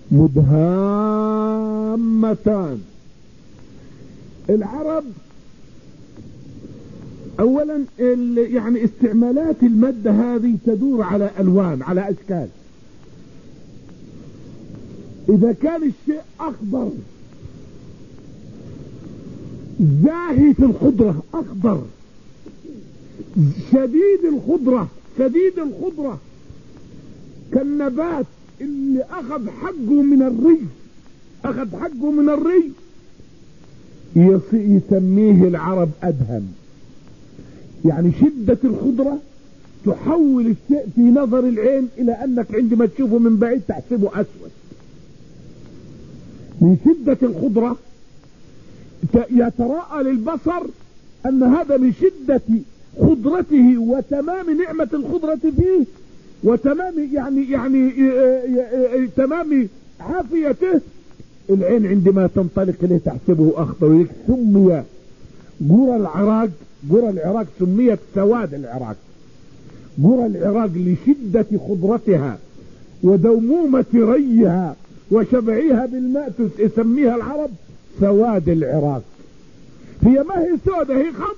مدهامتان. العرب اولا يعني استعمالات المادة هذه تدور على الوان، على اشكال. اذا كان الشيء اخضر زاهي في الخضرة، اخضر شديد الخضرة كالنبات اللي اخذ حقه من الري، يسميه العرب ادهم. يعني شدة الخضرة تحول الشيء في نظر العين الى انك عندما تشوفه من بعيد تحسبه اسود. من شدة الخضرة يتراءى للبصر ان هذا من شدة خضرته وتمام نعمة الخضرة فيه وتمام تمام عافيته. العين عندما تنطلق اليه تحسبه اخضر. سمي قرى العراق سميت سواد العراق. قرى العراق لشدة خضرتها ودومومة ريها وشبعها بالماء يسميها العرب سواد العراق. هي ما هي سودة،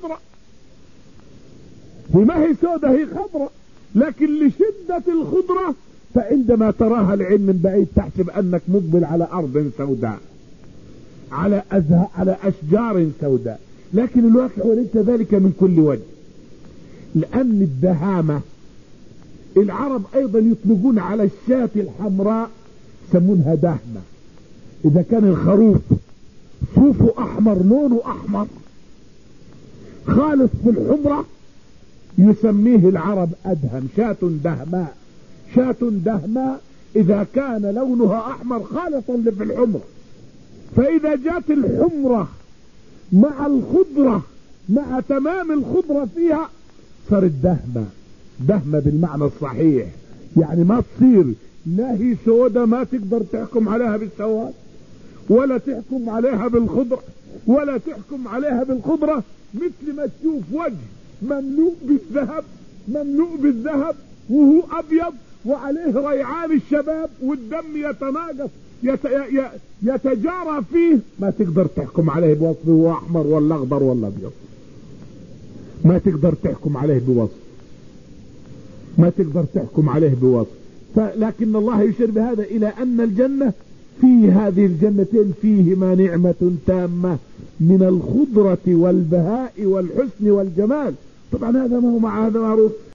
هي خضرة، لكن لشدة الخضرة فعندما تراها العين من بعيد تحسب انك مقبل على ارض سوداء، على اشجار سوداء. لكن الواقع وليس ذلك من كل وجه، لان الدهامة العرب ايضا يطلقون على الشاة الحمراء يسمونها دهمة. اذا كان الخروف صوفه احمر لونه احمر خالص في الحمرة يسميه العرب ادهم. شاة دهماء اذا كان لونها احمر خالصا في الحمرة. فاذا جات الحمرة مع الخضرة مع تمام الخضرة فيها صارت دهمة بالمعنى الصحيح. يعني ما تصير لا هي سودة ما تقدر تحكم عليها بالسواد ولا تحكم عليها بالخضرة ولا تحكم عليها بالخضرة، مثل ما تشوف وجه مملوء بالذهب وهو ابيض وعليه ريعان الشباب والدم يتناقص يتجارى فيه، ما تقدر تحكم عليه بوصفه هو احمر ولا اخضر ولا ابيض. ما تقدر تحكم عليه بوصف. لكن الله يشير بهذا الى ان الجنة في هذه الجنتين فيهما نعمة تامة من الخضرة والبهاء والحسن والجمال. طبعا هذا ما هو مع هذا معروف.